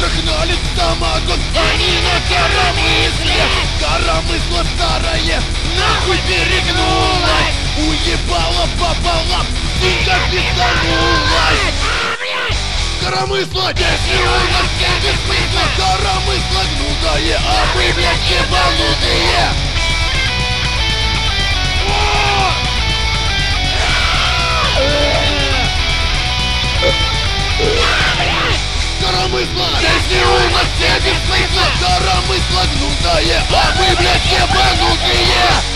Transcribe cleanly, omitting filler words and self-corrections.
Прогнали самогон, они на коромысле. Коромысло старое нахуй перегнулось. Уебало пополам, сука, пизданулась. Коромысло, песни у нас все без смысла. Коромысло гнутое, а мы, блядь, ебанутые. Коромысло, песни у нас все без смысла. Коромысло гнутое, а мы, блядь, ебанутые.